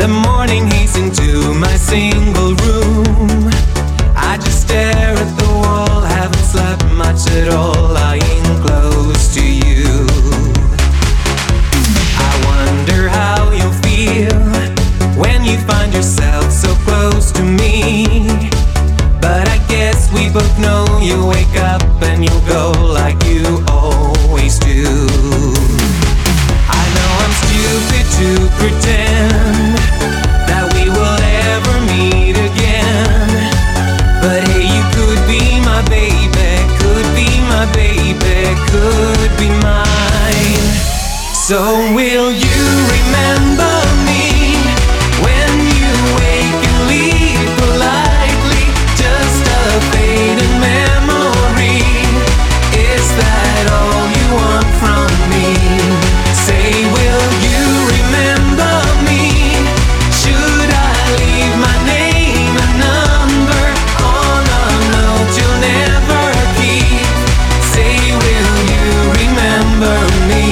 The morning hates into my single room. I just stare at the wall, haven't slept much at all, lying close to you. I wonder how you'll feel when you find yourself so close to me. But I guess we both know you'll wake up and you'll go like you always do. I know I'm stupid to pretend that we will ever meet again. But hey, you could be my baby, could be my baby, could be mine. So will you remember me when you wake and leave politely? Just a fading memory. Is that all you want from me? Say, will you remember me? Should I leave my name and number on a note you'll never keep? Say, will you remember me?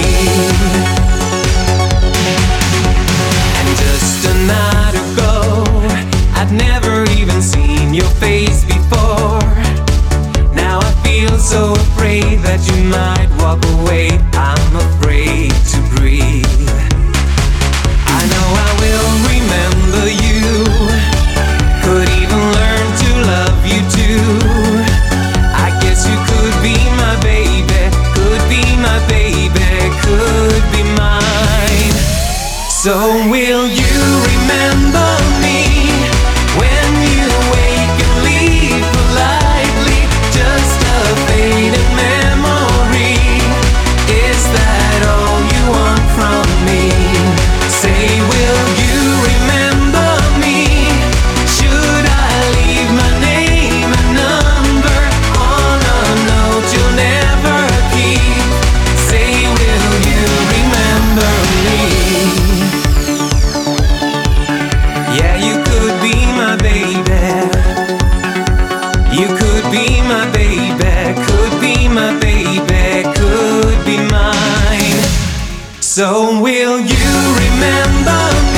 And just a night ago, I'd never even seen your face before. Now I feel so afraid that you might walk away. I'm afraid to breathe. I know I will remember you, could even learn to love you too. I guess you could be my baby, could be my baby, could be mine. So will you remember me when you wake and leave politely? Just a faded memory. Is that all you want from me? Say, will you remember me? Should I leave my name and number on a note you'll never keep? Say, will you remember me? Yeah, you could be my baby. You could be my baby, could be my baby, could be mine. So will you remember me?